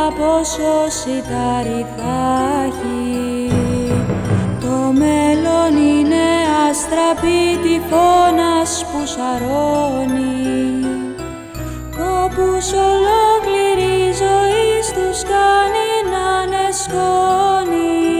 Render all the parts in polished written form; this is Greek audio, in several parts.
πόσο σιτάρι θα έχει. Το μέλλον είναι αστραπή τυφώνας που σαρώνει. Κόπους ολόκληρη ζωή τους κάνει να είναι σκόνη.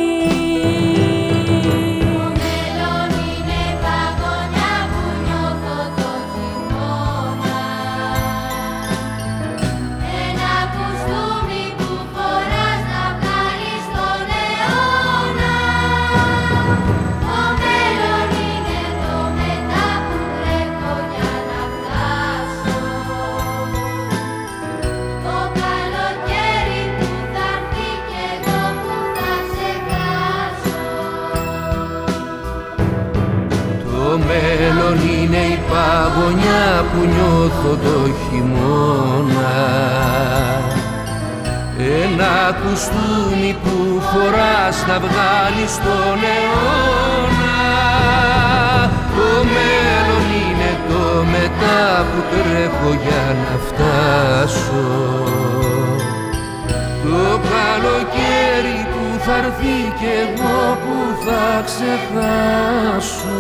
Το μέλλον είναι η παγωνιά που νιώθω το χειμώνα. Ένα κουστούμι που φοράς να βγάλεις τον αιώνα. Το μέλλον είναι το μετά που τρέχω για να φτάσω. Το καλοκαίρι που θα έρθει κι εγώ που θα ξεχάσω.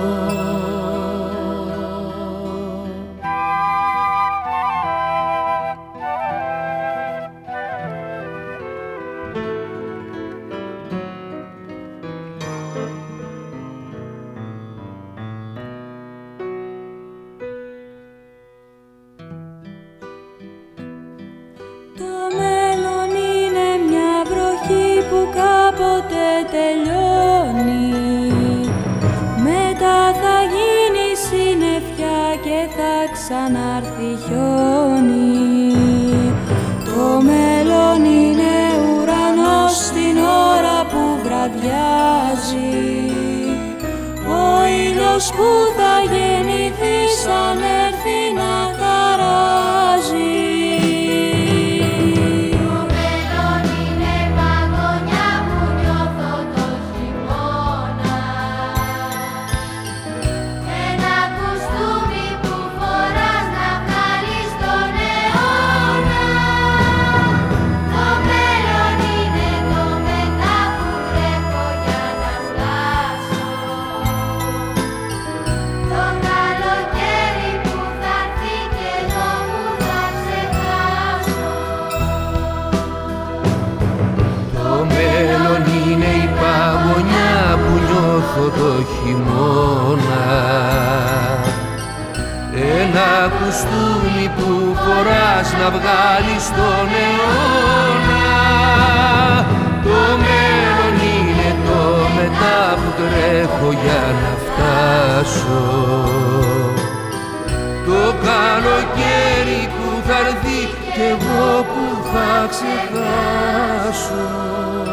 Το μέλλον είναι μια βροχή που κάποτε τελειώνει. Μετά θα γίνει συννεφιά και θα ξανάρθει χιόνι. Το μέλλον είναι ουρανός την ώρα που βραδιάζει. Ο ήλιος που θα γεννηθεί σαν έρθει να χαράζει. Το χειμώνα ένα κουστούμι που φοράς να βγάλεις τον αιώνα. Το μέλλον είναι το μετά που τρέχω για να φτάσω. Το καλοκαίρι που θα έρθει κι εγώ που θα ξεχάσω.